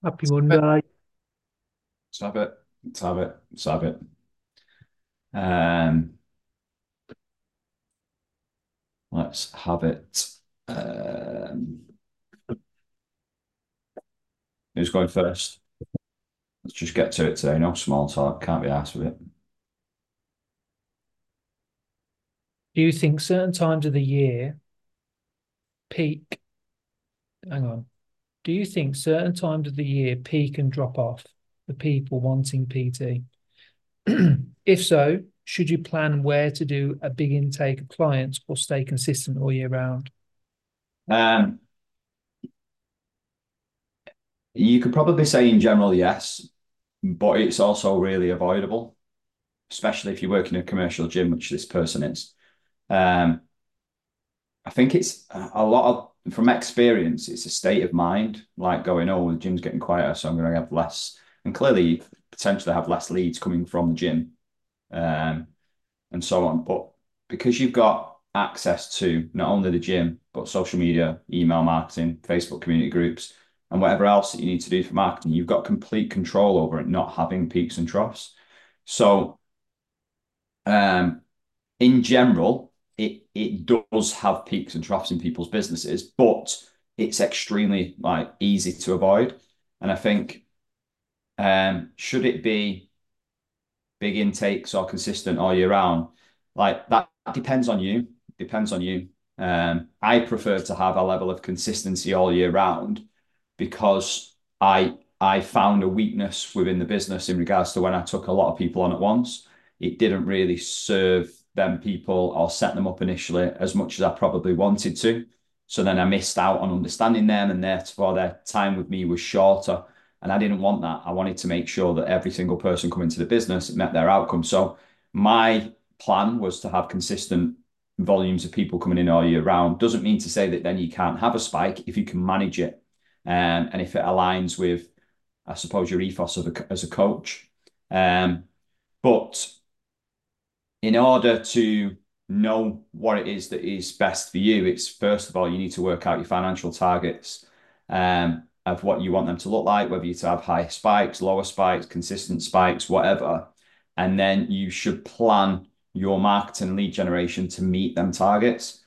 Happy Monday. Let's have it. Let's have it. Let's have it. Um, let's have it. Um, who's going first? Let's just get to it today. No small talk. Can't be asked with it. Do you think certain times of the year peak? Hang on. Do you think certain times of the year peak and drop off for people wanting PT? If so, should you plan where to do a big intake of clients or stay consistent all year round? Um, you could probably say in general, yes, but it's also really avoidable, especially if you work in a commercial gym, which this person is. Um, I think it's a lot of, from experience, it's a state of mind, like going, oh, the gym's getting quieter, so I'm going to have less, and clearly you potentially have less leads coming from the gym, um, and so on. But because you've got access to not only the gym, but social media, email marketing, Facebook community groups, and whatever else that you need to do for marketing, you've got complete control over it, not having peaks and troughs. So, um, in general, it does have peaks and troughs in people's businesses, but it's extremely like easy to avoid. And I think should it be big intakes or consistent all year round, like that depends on you. Depends on you. I prefer to have a level of consistency all year round because I found a weakness within the business in regards to when I took a lot of people on at once. It didn't really serve them people or set them up initially as much as I probably wanted to. So then I missed out on understanding them, and therefore their time with me was shorter. And I didn't want that. I wanted to make sure that every single person coming to the business met their outcome. So my plan was to have consistent volumes of people coming in all year round. Doesn't mean to say that then you can't have a spike if you can manage it, and if it aligns with, I suppose, your ethos as a coach. Um, but in order to know what it is that is best for you, it's first of all, you need to work out your financial targets, of what you want them to look like, whether you to have high spikes, lower spikes, consistent spikes, whatever. And then you should plan your marketing and lead generation to meet them targets.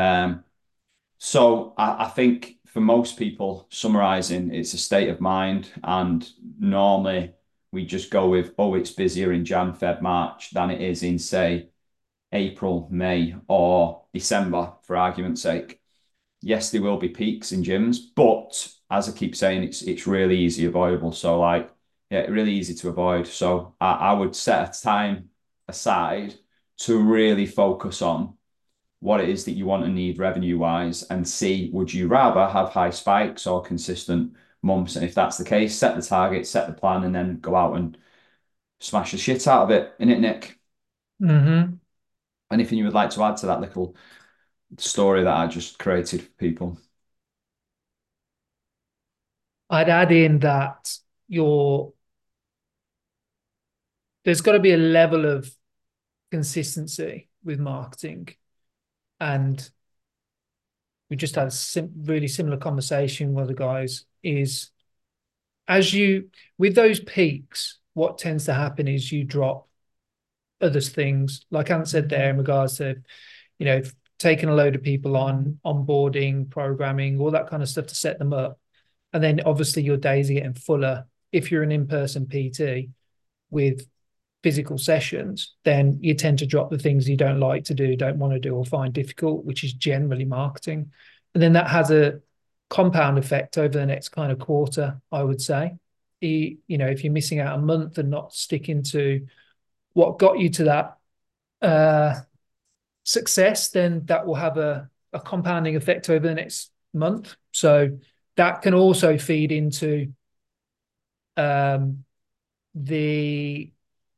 So I think for most people, summarizing, it's a state of mind. And normally we just go with, oh, it's busier in Jan, Feb, March than it is in, say, April, May, or December, for argument's sake. Yes, there will be peaks in gyms, but as I keep saying, it's really easy avoidable. So like, yeah, really easy to avoid. So I would set a time aside to really focus on what it is that you want and need revenue wise, and see, would you rather have high spikes or consistent months? And if that's the case, set the target, set the plan, and then go out and smash the shit out of it. Innit, Nick? Hmm. Anything you would like to add to that little story that I just created for people? I'd add in that your there's got to be a level of consistency with marketing. And we just had a really similar conversation with the guys is as you with those peaks, what tends to happen is you drop other things, like Ant said there, in regards to, taking a load of people on, onboarding, programming, all that kind of stuff to set them up. And then obviously your days are getting fuller. If you're an in-person PT with physical sessions, then you tend to drop the things you don't like to do, don't want to do, or find difficult, which is generally marketing. And then that has a compound effect over the next kind of quarter, I would say. If you're missing out a month and not sticking to what got you to that success, then that will have a compounding effect over the next month. So that can also feed into um, the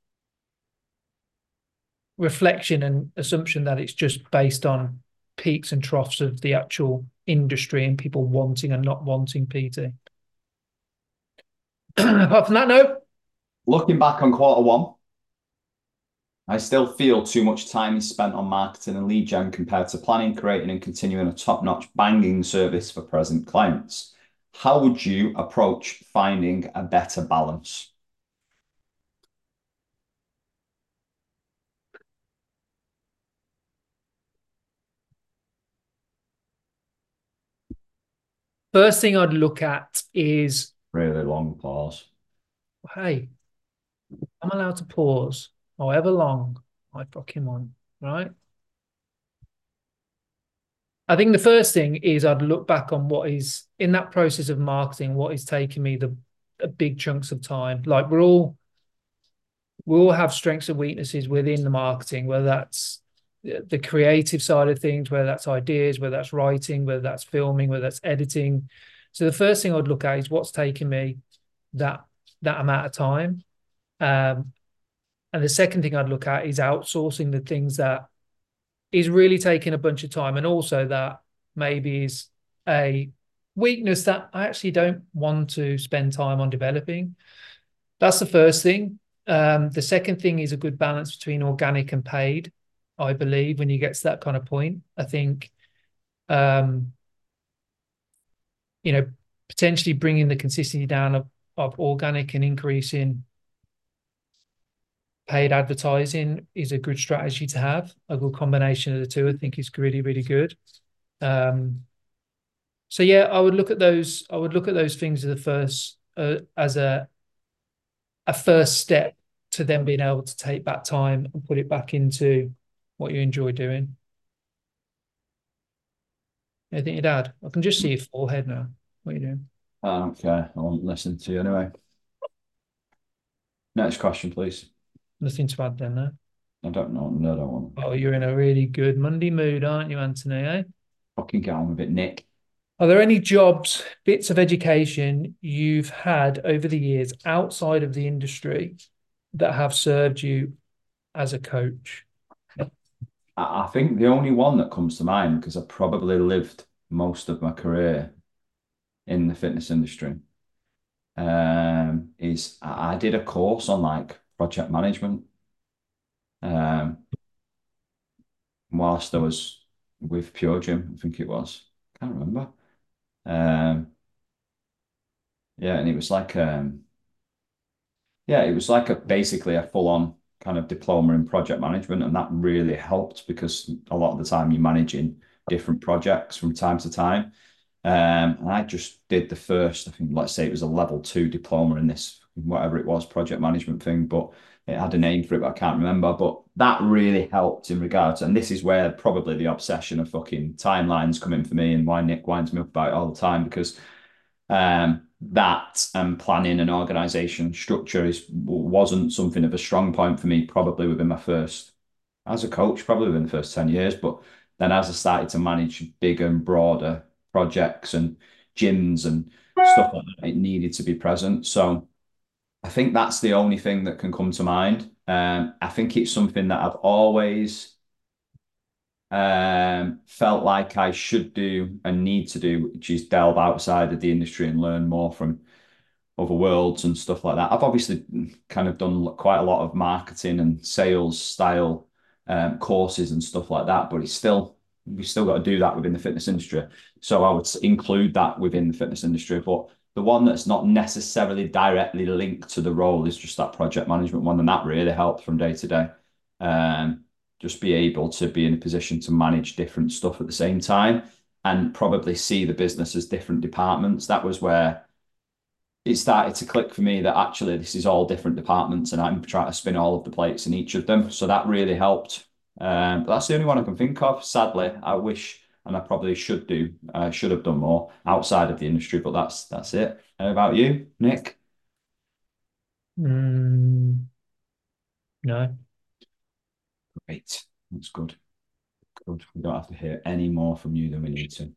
reflection and assumption that it's just based on peaks and troughs of the actual industry and people wanting and not wanting PT. Apart from that, no. Looking back on quarter one, I still feel too much time is spent on marketing and lead gen compared to planning, creating, and continuing a top-notch banging service for present clients. How would you approach finding a better balance? First thing I'd look at is, Really long pause. hey, I'm allowed to pause however long I fucking want, right? I think the first thing is I'd look back on what is in that process of marketing, what is taking me the big chunks of time. Like we all have strengths and weaknesses within the marketing, whether that's the creative side of things, whether that's ideas, whether that's writing, whether that's filming, whether that's editing. So the first thing I'd look at is what's taking me that amount of time. Um, and the second thing I'd look at is outsourcing the things that is really taking a bunch of time, and also that maybe is a weakness that I actually don't want to spend time on developing. That's the first thing. The second thing is a good balance between organic and paid. I believe when you get to that kind of point, I think, um, you know, potentially bringing the consistency down of organic and increasing paid advertising is a good strategy to have. A good combination of the two, I think, is really, really good. Um, so yeah, I would look at those. I would look at those things as the first, as a first step to then being able to take that time and put it back into what you enjoy doing. Anything you'd add? I can just see your forehead now. What are you doing? I don't care. I won't listen to you anyway. Next question, please. Nothing to add then, no? I don't know. No, I don't want to Oh, you're in a really good Monday mood, aren't you, Anthony, eh? fucking get on with it, Nick. Are there any jobs, bits of education you've had over the years outside of the industry that have served you as a coach? I think the only one that comes to mind, because I probably lived most of my career in the fitness industry, is I did a course on like project management um, whilst I was with Pure Gym, I think it was. Can't remember. Um, yeah, and it was like yeah, it was like basically a full-on kind of diploma in project management, and that really helped because a lot of the time you're managing different projects from time to time. And I just did the first, I think, let's say it was a level 2 diploma in this, whatever it was, project management thing, but it had a name for it, but I can't remember. But that really helped in regards, and this is where probably the obsession of fucking timelines come in for me and why Nick winds me up about it all the time because that and planning and organization structure wasn't something of a strong point for me probably within my first as a coach probably within the first 10 years, but then as I started to manage bigger and broader projects and gyms and stuff like that, it needed to be present. So I think that's the only thing that can come to mind. I think it's something that I've always felt like I should do and need to do, which is delve outside of the industry and learn more from other worlds and stuff like that. I've obviously kind of done quite a lot of marketing and sales style courses and stuff like that, but it's still we still got to do that within the fitness industry. So I would include that within the fitness industry. But the one that's not necessarily directly linked to the role is just that project management one, and that really helped from day to day. Just be able to be in a position to manage different stuff at the same time and probably see the business as different departments. That was where it started to click for me that actually this is all different departments and I'm trying to spin all of the plates in each of them. So that really helped. But that's the only one I can think of. Sadly, I wish and I probably should have done more outside of the industry, but that's it. How about you, Nick? Mm, no. Great. That's good. Good. We don't have to hear any more from you than we need to.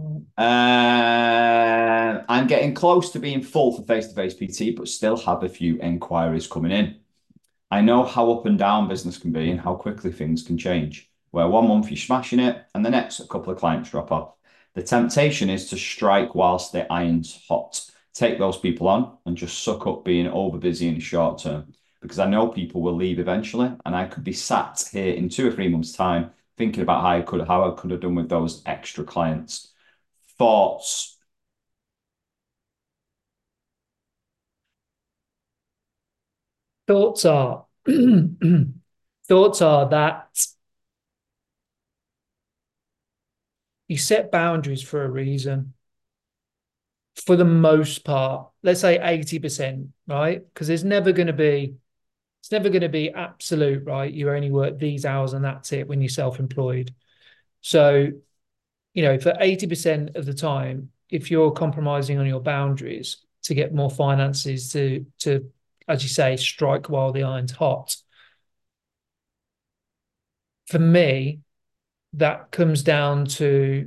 I'm getting close to being full for face-to-face PT, but still have a few enquiries coming in. I know how up and down business can be and how quickly things can change, where one month you're smashing it and the next a couple of clients drop off. The temptation is to strike whilst the iron's hot, take those people on and just suck up being over busy in the short term because I know people will leave eventually and I could be sat here in 2 or 3 months' time thinking about how I could have done with those extra clients. Thoughts? Thoughts are thoughts are that you set boundaries for a reason. For the most part, let's say 80%, right? Because it's never going to be absolute, right? You only work these hours and that's it when you're self-employed. So, for 80% of the time, if you're compromising on your boundaries to get more finances to, as you say, strike while the iron's hot, for me, that comes down to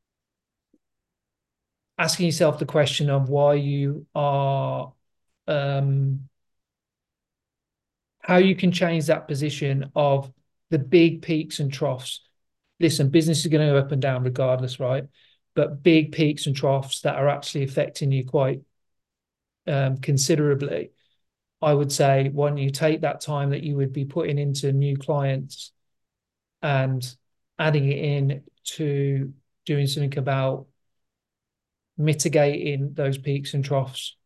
asking yourself the question of why you are um how you can change that position of the big peaks and troughs. Listen, business is going to go up and down regardless, right? But big peaks and troughs that are actually affecting you quite considerably. I would say, why don't you take that time that you would be putting into new clients and adding it in to doing something about mitigating those peaks and troughs.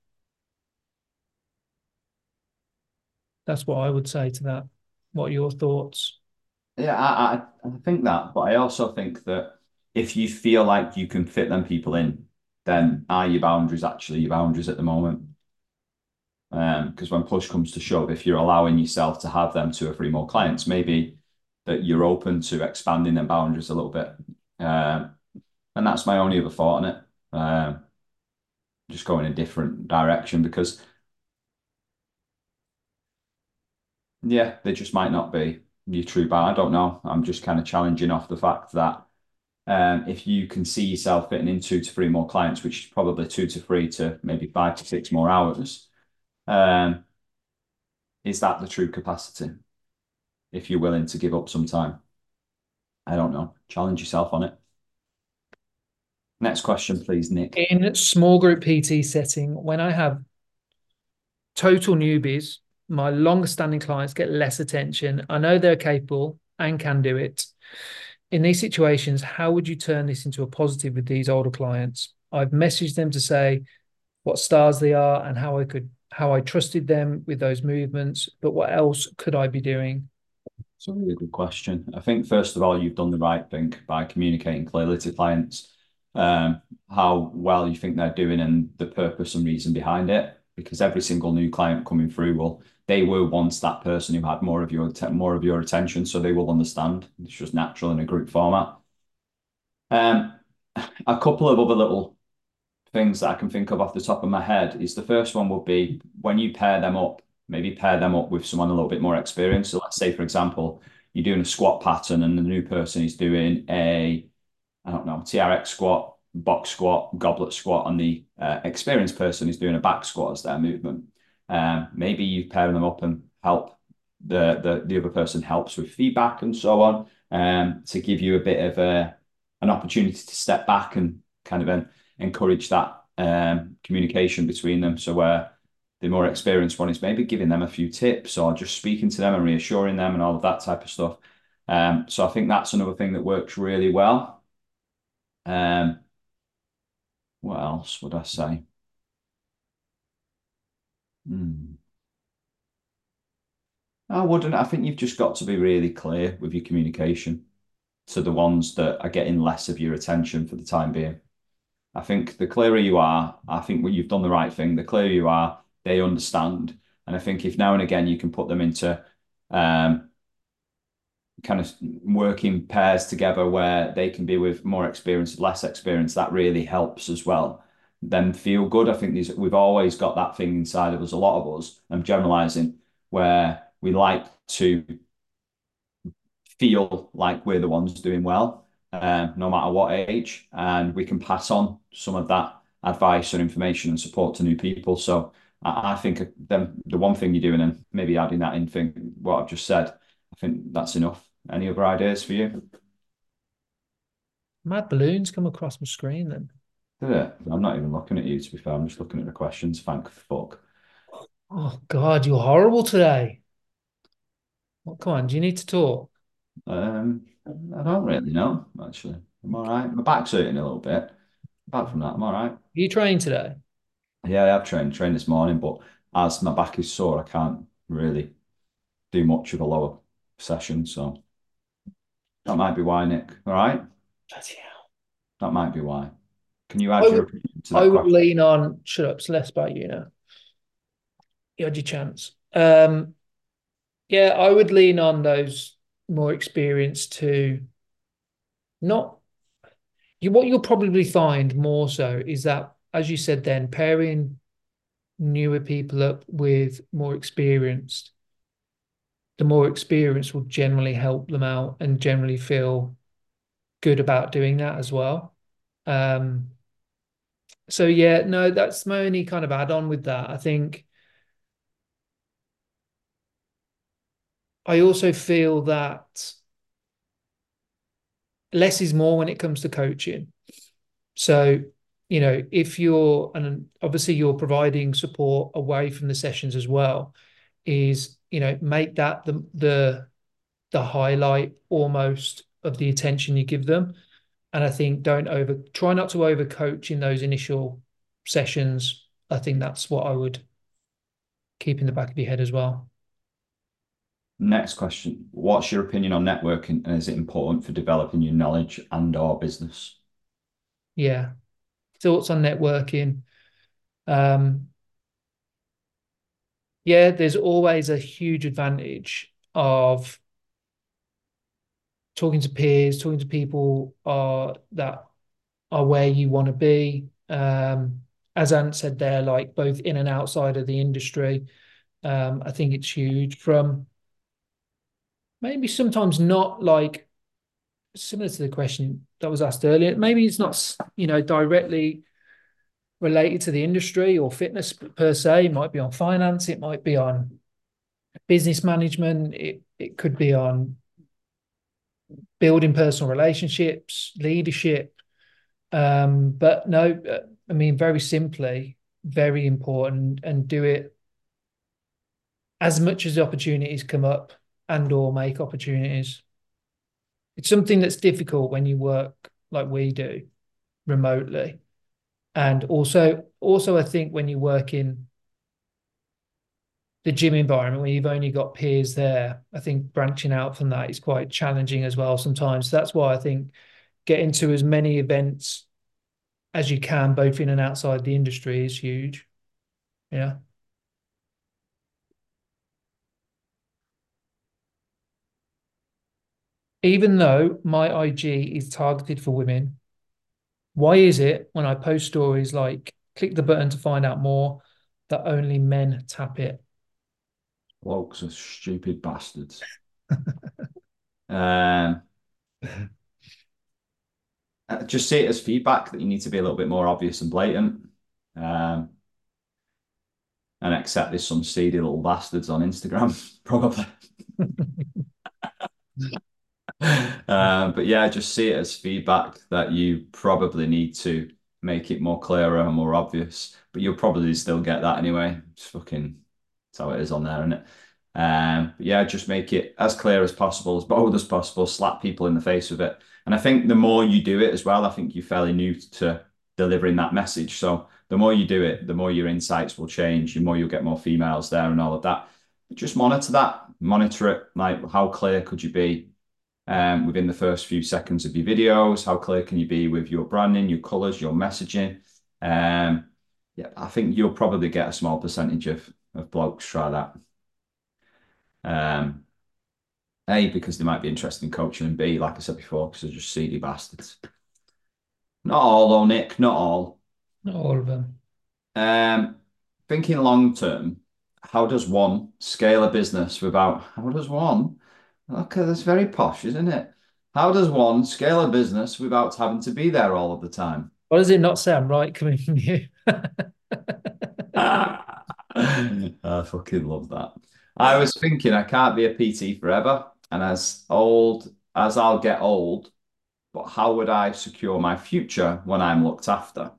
That's what I would say to that. What are your thoughts? Yeah, I think that, but I also think that if you feel like you can fit them people in, then are your boundaries actually your boundaries at the moment? Because when push comes to shove, if you're allowing yourself to have them two or three more clients, maybe that you're open to expanding them boundaries a little bit. Um, and that's my only other thought on it. Just go in a different direction because, yeah, they just might not be your true buyer. I don't know. I'm just kind of challenging off the fact that if you can see yourself fitting in two to three more clients, which is probably two to three to maybe 5 to 6 more hours, um, is that the true capacity? If you're willing to give up some time, I don't know. Challenge yourself on it. Next question, please, Nick. In small group PT setting, when I have total newbies, my longest standing clients get less attention. I know they're capable and can do it. In these situations, how would you turn this into a positive with these older clients? I've messaged them to say what stars they are and how I trusted them with those movements, but what else could I be doing? It's a really good question. I think, first of all, you've done the right thing by communicating clearly to clients how well you think they're doing and the purpose and reason behind it. Because every single new client coming through they were once that person who had more of your attention, so they will understand. It's just natural in a group format. Um, a couple of other little things that I can think of off the top of my head is the first one would be when you pair them up, maybe pair them up with someone a little bit more experienced. So let's say, for example, you're doing a squat pattern and the new person is doing I don't know, TRX squat, box squat, goblet squat, and the experienced person is doing a back squat as their movement. Maybe you pair them up and help the other person helps with feedback and so on, to give you a bit of an opportunity to step back and kind of encourage that communication between them. So where the more experienced one is maybe giving them a few tips or just speaking to them and reassuring them and all of that type of stuff. So I think that's another thing that works really well. Um, what else would I say? Hmm. I wouldn't. I think you've just got to be really clear with your communication to the ones that are getting less of your attention for the time being. I think the clearer you are, I think when you've done the right thing, the clearer you are, they understand. And I think if now and again you can put them into um, kind of working pairs together where they can be with more experience, less experience, that really helps as well. Then feel good. I think we've always got that thing inside of us, a lot of us, I'm generalizing, where we like to feel like we're the ones doing well, no matter what age, and we can pass on some of that advice and information and support to new people. So I think the one thing you're doing and maybe adding that in thing what I've just said, I think that's enough. Any other ideas for you? Mad balloons come across my screen then. Yeah, I'm not even looking at you, to be fair. I'm just looking at the questions. Thank fuck. Oh God, you're horrible today. Well, come on, do you need to talk? I don't really know, actually. I'm all right. My back's hurting a little bit. Apart from that, I'm all right. You trained today? Yeah, I have trained this morning, but as my back is sore, I can't really do much of a lower session. So that might be why, Nick. All right. Bloody hell. That might be why. Can you add I your would, opinion to I that would question? lean on, shut up, it's less about you now. You had your chance. Yeah, I would lean on those more experienced to not you. What you'll probably find more so is that, as you said, then pairing newer people up with more experienced, the more experienced will generally help them out and generally feel good about doing that as well. Um, so yeah, no, that's my only kind of add on with that. I think I also feel that less is more when it comes to coaching. So, if you're, and obviously you're providing support away from the sessions as well, is, make that the highlight almost of the attention you give them. And I think try not to over coach in those initial sessions. I think that's what I would keep in the back of your head as well. Next question. What's your opinion on networking and is it important for developing your knowledge and or business? Yeah. Thoughts on networking. Um, yeah, there's always a huge advantage of talking to peers, talking to people that are where you want to be. As Ant said there, like both in and outside of the industry. I think it's huge from maybe sometimes not like similar to the question that was asked earlier. Maybe it's not, directly related to the industry or fitness per se. It might be on finance. It might be on business management. It could be on building personal relationships, leadership. But no, I mean, very simply, very important, and do it as much as the opportunities come up and or make opportunities. It's something that's difficult when you work like we do remotely. And also I think when you work in the gym environment where you've only got peers there, I think branching out from that is quite challenging as well sometimes. So that's why I think getting to as many events as you can, both in and outside the industry, is huge. Yeah. Even though my IG is targeted for women, why is it when I post stories like click the button to find out more that only men tap it? Blokes are stupid bastards. Um, just see it as feedback that you need to be a little bit more obvious and blatant. Um, and accept there's some seedy little bastards on Instagram, probably. But yeah, just see it as feedback that you probably need to make it more clearer and more obvious. But you'll probably still get that anyway. It's fucking, that's how it is on there, isn't it? But yeah, just make it as clear as possible, as bold as possible, slap people in the face with it. And I think the more you do it as well, I think you're fairly new to delivering that message. So the more you do it, the more your insights will change, the more you'll get more females there and all of that. But just monitor that, monitor it. Like, how clear could you be within the first few seconds of your videos? How clear can you be with your branding, your colors, your messaging? Yeah, I think you'll probably get a small percentage of blokes try that. Um, A, because they might be interested in coaching, and B, like I said before, because they're just seedy bastards. Not all, though, Nick, not all. Not all of them. Um, Thinking long term, how does one scale a business without, how does one? Okay, that's very posh, isn't it? How does one scale a business without having to be there all of the time? Why does it not sound right coming from you? I fucking love that. I was thinking I can't be a PT forever, and as old as I'll get old, but how would I secure my future when I'm looked after?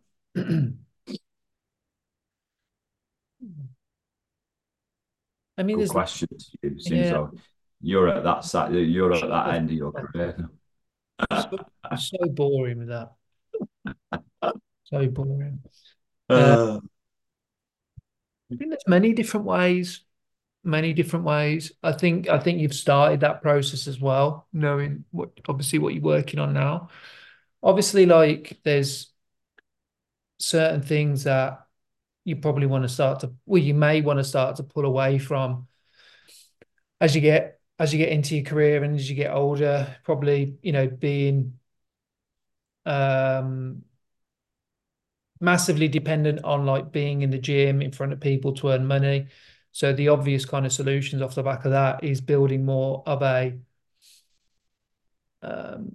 I mean, Good there's question to you. Seems yeah, though you're at that end of your career. so, so boring with that. So boring. Uh, Uh, I think there's many different ways. many different ways. I think you've started that process as well, knowing what obviously what you're working on now. Obviously, like there's certain things that you probably want to start to, well, you may want to start to pull away from as you get into your career and as you get older, probably, being um massively dependent on like being in the gym in front of people to earn money. So the obvious kind of solutions off the back of that is building more of a um,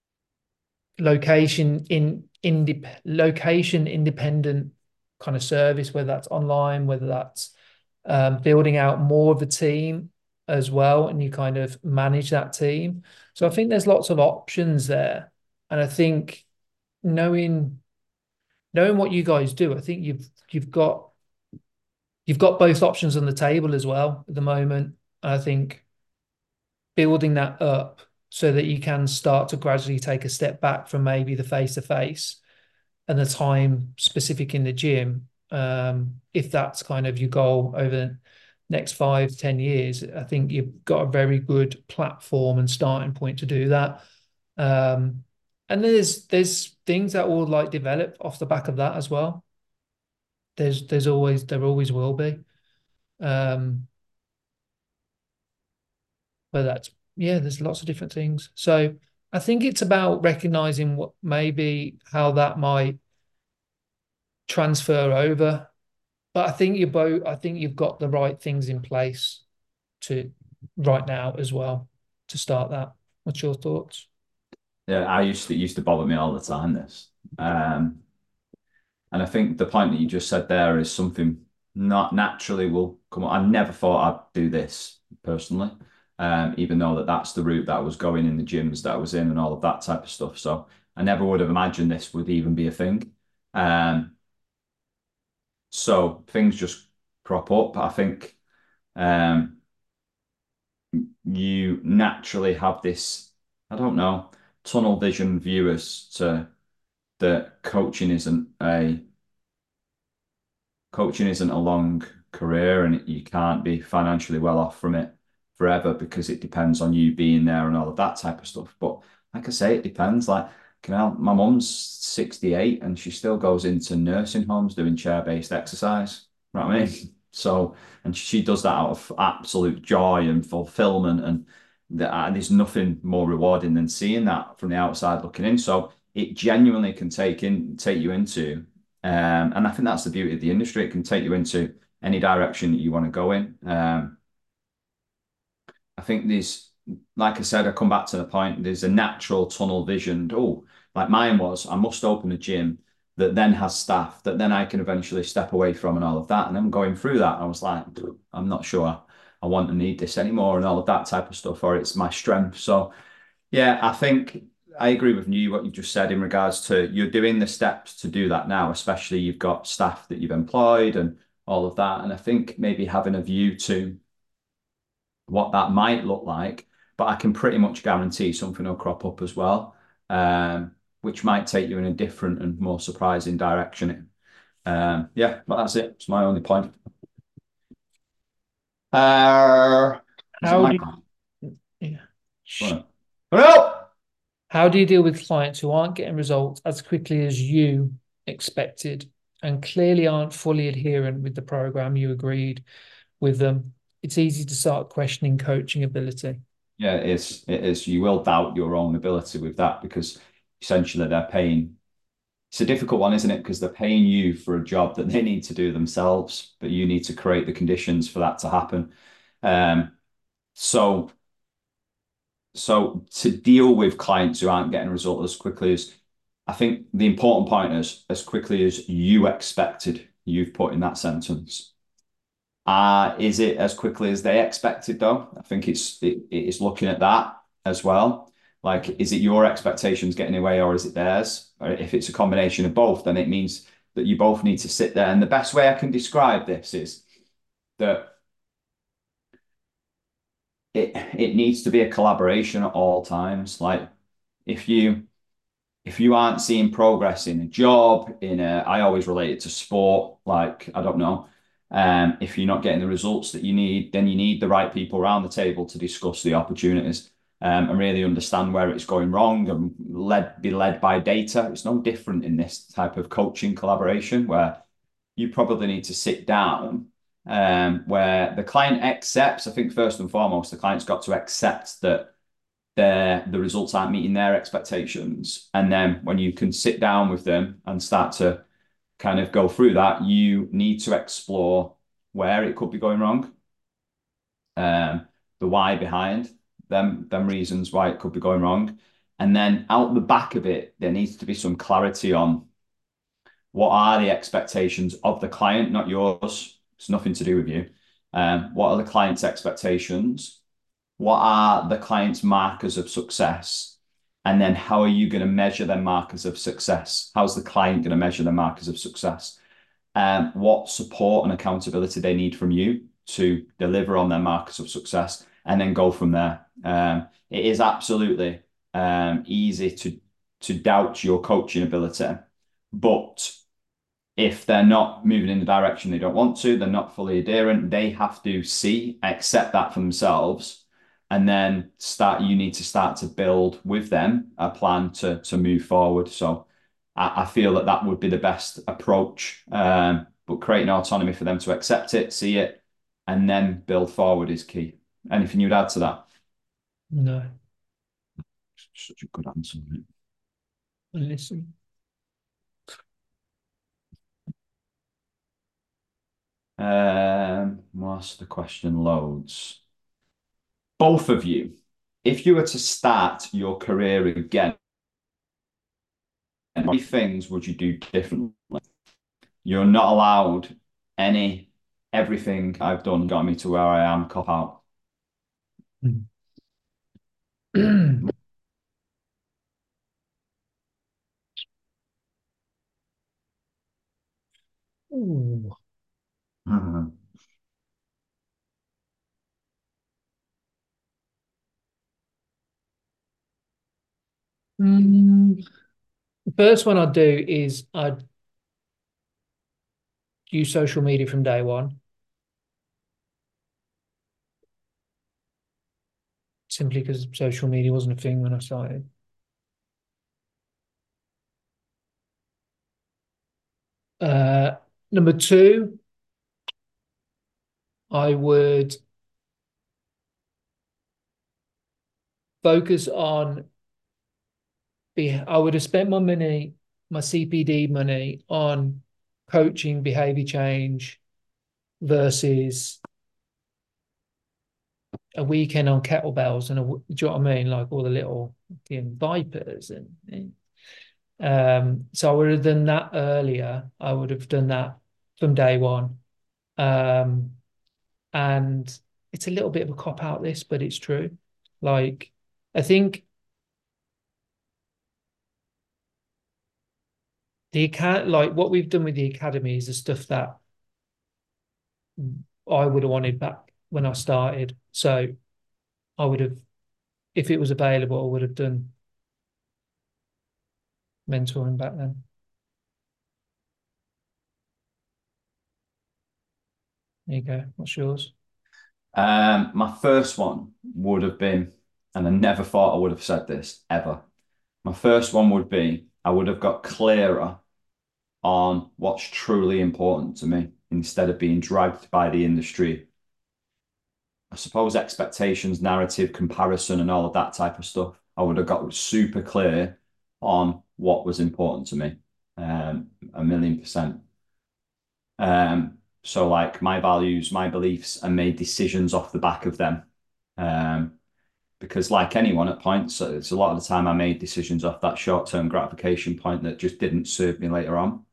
location independent kind of service, whether that's online, whether that's building out more of a team as well, and you kind of manage that team. So I think there's lots of options there, and I think knowing knowing what you guys do, I think you've got both options on the table as well at the moment. And I think building that up so that you can start to gradually take a step back from maybe the face to face and the time specific in the gym. If that's kind of your goal over the next 5, 10 years, I think you've got a very good platform and starting point to do that. Um, and there's things that will like develop off the back of that as well. There always will be. Um, but that's yeah, there's lots of different things. So I think it's about recognizing what maybe how that might transfer over. But I think you've got the right things in place to right now as well to start that. What's your thoughts? Yeah, it used to bother me all the time, this. And I think the point that you just said there is something not naturally will come up. I never thought I'd do this personally, even though that's the route that I was going in the gyms that I was in and all of that type of stuff. So I never would have imagined this would even be a thing. Um, so things just crop up. I think um, you naturally have this, I don't know, tunnel vision view as to that coaching isn't a long career and you can't be financially well off from it forever because it depends on you being there and all of that type of stuff. But like I say, it depends. Like, my mum's 68 and she still goes into nursing homes doing chair-based exercise. You know what I mean? So, and she does that out of absolute joy and fulfillment, and there's nothing more rewarding than seeing that from the outside looking in. So it genuinely can take you into and I think that's the beauty of the industry. It can take you into any direction that you want to go in. I think like I said, I come back to the point, there's a natural tunnel vision. Oh, like mine was, I must open a gym that then has staff that then I can eventually step away from and all of that. And then going through that, I was like, I'm not sure I want to need this anymore and all of that type of stuff, or it's my strength. So yeah, I think I agree with you what you just said in regards to you're doing the steps to do that now, especially you've got staff that you've employed and all of that. And I think maybe having a view to what that might look like, but I can pretty much guarantee something will crop up as well, which might take you in a different and more surprising direction. Yeah, but that's it. It's my only point. Is it How my do point? yeah. Hello? How do you deal with clients who aren't getting results as quickly as you expected and clearly aren't fully adherent with the program you agreed with them? It's easy to start questioning coaching ability. Yeah, it is. It is. You will doubt your own ability with that because essentially they're paying. It's a difficult one, isn't it? Because they're paying you for a job that they need to do themselves, but you need to create the conditions for that to happen. Um, so, so to deal with clients who aren't getting a result as quickly as I think the important point is as quickly as you expected, you've put in that sentence. Is it as quickly as they expected though? I think it is looking at that as well. Like, is it your expectations getting away or is it theirs? Or if it's a combination of both, then it means that you both need to sit there. And the best way I can describe this is that it needs to be a collaboration at all times. Like if you aren't seeing progress in a job, I always relate it to sport, like I don't know. If you're not getting the results that you need, then you need the right people around the table to discuss the opportunities, and really understand where it's going wrong and be led by data. It's no different in this type of coaching collaboration where you probably need to sit down, where the client accepts. I think first and foremost, the client's got to accept that the results aren't meeting their expectations. And then when you can sit down with them and start to kind of go through that, you need to explore where it could be going wrong, the why behind them reasons why it could be going wrong. And then out the back of it, there needs to be some clarity on what are the expectations of the client, not yours. It's nothing to do with you. What are the client's expectations? What are the client's markers of success? And then how are you going to measure their markers of success? How's the client going to measure their markers of success? What support and accountability they need from you to deliver on their markers of success, and then go from there. It is absolutely easy to doubt your coaching ability, but if they're not moving in the direction they don't want to, they're not fully adherent, they have to accept that for themselves, and then you need to start to build with them a plan to move forward. So I feel that would be the best approach, but creating autonomy for them to accept it, see it, and then build forward is key. Anything you'd add to that? No. Such a good answer. Listen. Whilst the question loads, both of you, if you were to start your career again, what things would you do differently? You're not allowed everything I've done got me to where I am, cop out. Ooh. Mhm. The first one I'd do is I'd use social media from day one, simply because social media wasn't a thing when I started. Uh, Number two, I would focus on I would have spent my money, my CPD money, on coaching behavior change versus a weekend on kettlebells do you know what I mean? Like all the little fucking vipers so I would have done that earlier. I would have done that from day one. Um, and it's a little bit of a cop out this, but it's true. Like I think like what we've done with the academy is the stuff that I would have wanted back when I started. So I would have, if it was available, I would have done mentoring back then. There you go. What's yours? My first one would have been, and I never thought I would have said this ever. My first one would be I would have got clearer on what's truly important to me instead of being dragged by the industry. I suppose expectations, narrative, comparison, and all of that type of stuff. I would have got super clear on what was important to me, 1,000,000%. So like my values, my beliefs, and made decisions off the back of them. Because like anyone at points, it's a lot of the time I made decisions off that short-term gratification point that just didn't serve me later on.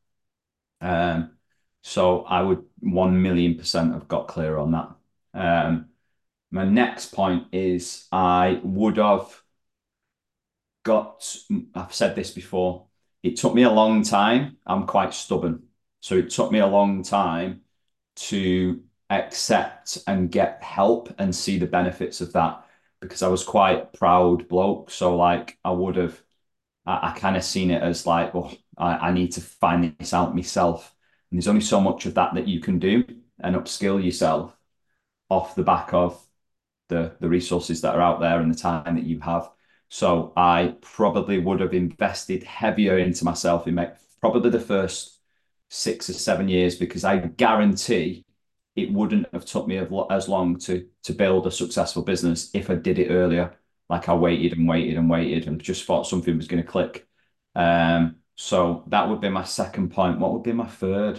So I would 1,000,000% have got clear on that. My next point is I would have got, I've said this before, it took me a long time. I'm quite stubborn. So it took me a long time to accept and get help and see the benefits of that because I was quite a proud bloke. So like I kind of seen it as like, oh, I need to find this out myself. And there's only so much of that you can do. and upskill yourself off the back of the resources that are out there and the time that you have. So I probably would have invested heavier into myself in probably the first 6 or 7 years, because I guarantee it wouldn't have took me as long to build a successful business if I did it earlier. Like I waited and waited and waited and just thought something was going to click. So that would be my second point. What would be my third?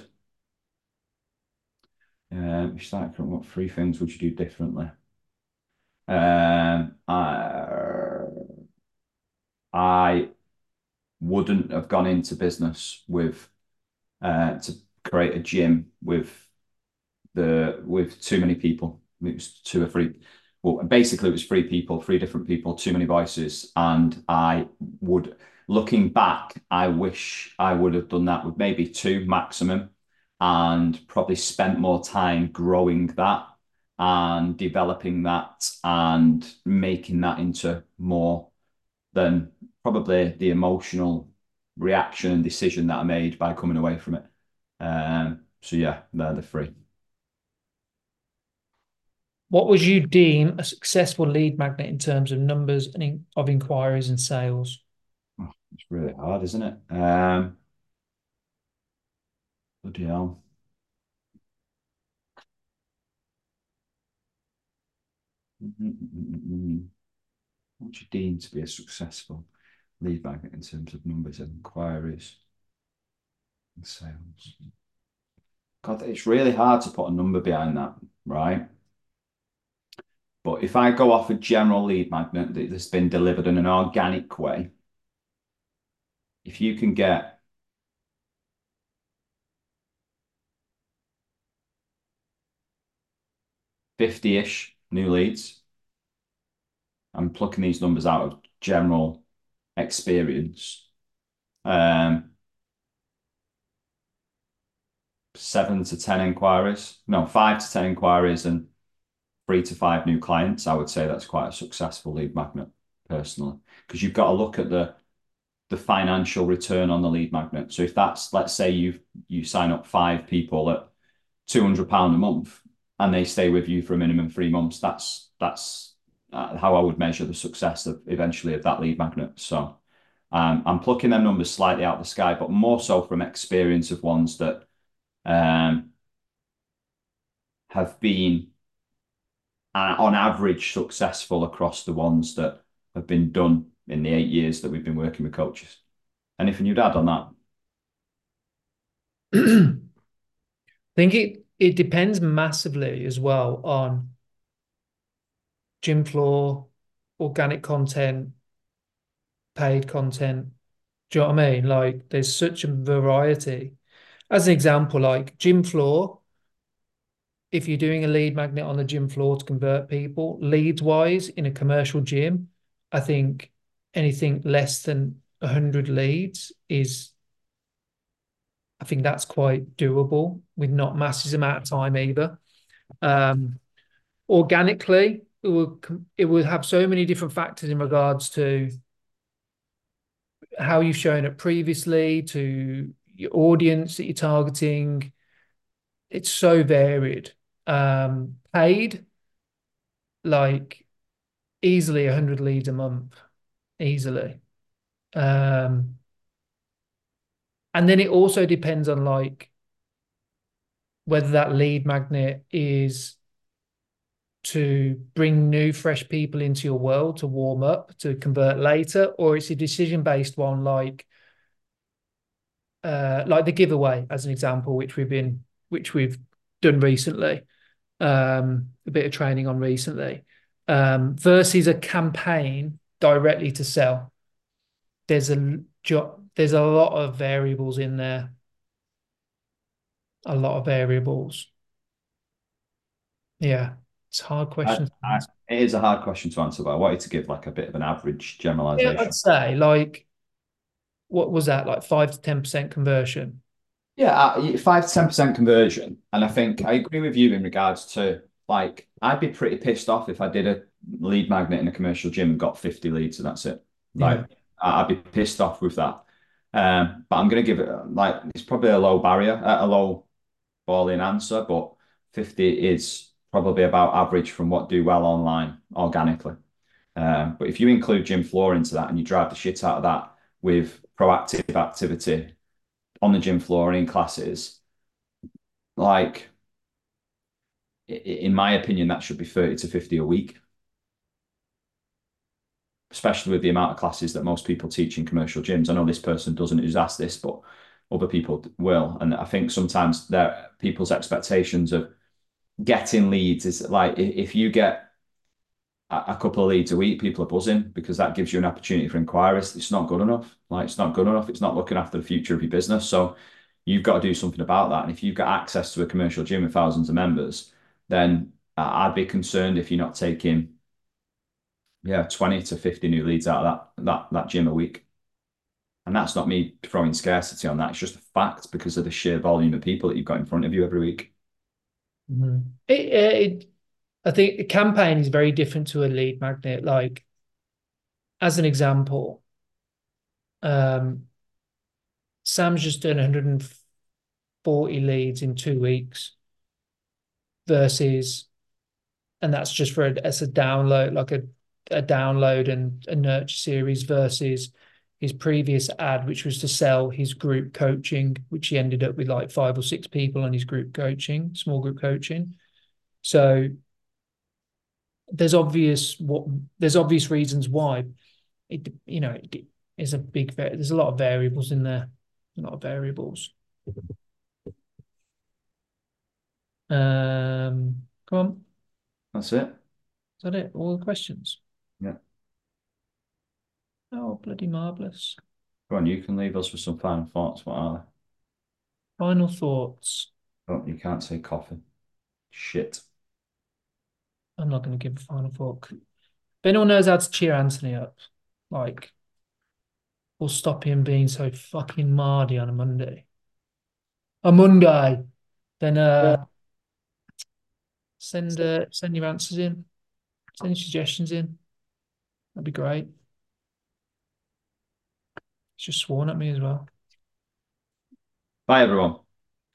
What three things would you do differently? Um, I, I wouldn't have gone into business with to create a gym with too many people. It was two or three. Well, basically, it was three people, three different people, too many voices, and I would, looking back, I wish I would have done that with maybe two maximum, and probably spent more time growing that and developing that and making that into more than probably the emotional reaction and decision that I made by coming away from it. So yeah, they're the three. What would you deem a successful lead magnet in terms of numbers of inquiries and sales? Oh, it's really hard, isn't it? Bloody hell. What would you deem to be a successful lead magnet in terms of numbers of inquiries and sales? God, it's really hard to put a number behind that, right? But if I go off a general lead magnet that's been delivered in an organic way, if you can get 50-ish new leads, I'm plucking these numbers out of general experience. Um, 7 to 10 inquiries, no, 5 to 10 inquiries, and 3 to 5 new clients. I would say that's quite a successful lead magnet personally, because you've got to look at the financial return on the lead magnet. So if that's, let's say you sign up 5 people at £200 a month and they stay with you for a minimum 3 months, that's how I would measure the success of eventually of that lead magnet. So I'm plucking them numbers slightly out of the sky, but more so from experience of ones that um, have been on average successful across the ones that have been done in the 8 years that we've been working with coaches. Anything you'd add on that? I think it depends massively as well on gym floor, organic content, paid content. Do you know what I mean? Like there's such a variety. As an example, like gym floor, if you're doing a lead magnet on the gym floor to convert people, leads wise in a commercial gym, I think anything less than 100 leads is, I think that's quite doable with not massive amount of time either. Um, Organically, it would have so many different factors in regards to how you've shown it previously, to your audience that you're targeting. It's so varied. Paid, like easily 100 leads a month, easily. Um, and then it also depends on like whether that lead magnet is to bring new, fresh people into your world to warm up, to convert later, or it's a decision-based one like the giveaway as an example, which we've done recently, a bit of training on recently, versus a campaign directly to sell. There's a lot of variables in there, a lot of variables. Yeah, it's a hard question. It is a hard question to answer, but I wanted to give like a bit of an average Yeah, I'd generalization. say like what was that, like 5 to 10% conversion? Yeah, 5 to 10% conversion. And I think I agree with you in regards to, like, I'd be pretty pissed off if I did a lead magnet in a commercial gym and got 50 leads and that's it. Yeah. Like, I'd be pissed off with that. But I'm going to give it, like, it's probably a low barrier, a low ball in answer, but 50 is probably about average from what do well online organically. But if you include gym floor into that and you drive the shit out of that with proactive activity on the gym floor and in classes, like in my opinion, that should be 30 to 50 a week, especially with the amount of classes that most people teach in commercial gyms. I know this person doesn't who's asked this, but other people will. And I think sometimes people's expectations of getting leads is like if you get a couple of leads a week, people are buzzing because that gives you an opportunity for inquiries. It's not good enough. Like it's not good enough. It's not looking after the future of your business. So you've got to do something about that. And if you've got access to a commercial gym with thousands of members, then I'd be concerned if you're not taking 20 to 50 new leads out of that gym a week. And that's not me throwing scarcity on that. It's just a fact because of the sheer volume of people that you've got in front of you every week. Mm-hmm. I think a campaign is very different to a lead magnet. Like, as an example, Sam's just done 140 leads in 2 weeks versus, and that's just for as a download, like a download and a nurture series versus his previous ad, which was to sell his group coaching, which he ended up with like 5 or 6 people on his group coaching, small group coaching. So there's obvious reasons why it is a big, there's a lot of variables in there, a lot of variables. Come on. That's it. Is that it? All the questions? Yeah. Oh, bloody marvelous. Go on, you can leave us with some final thoughts. What are Final thoughts. they? Oh, you can't say coffee. Shit. I'm not going to give a final thought. If anyone knows how to cheer Anthony up, like, or stop him being so fucking mardy on a Monday. A Monday, then send your answers in, send your suggestions in. That'd be great. He's just sworn at me as well. Bye, everyone.